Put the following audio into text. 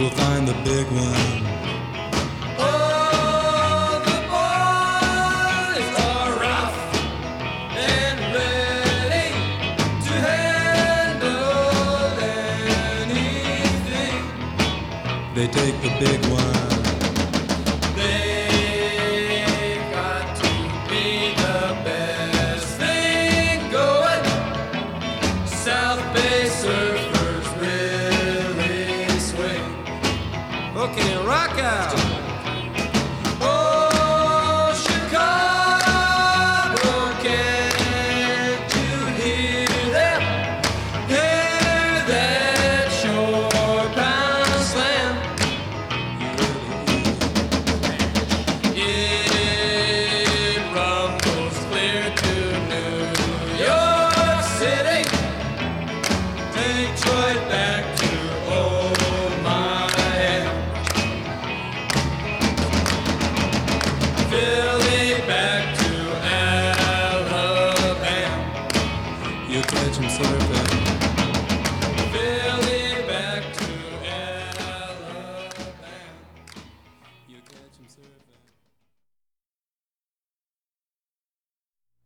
we'll find the big one. All the boys are rough and ready to handle anything. They take the big one. They've got to be the best thing going. South Bay surfers really swing. Okay, rock out. Oh, Chicago, can't you hear them? Hear that shore pound slam. It rumbles clear to New York City. Detroit back to old Miami. Philly back to Alabama. You catch 'em surfing.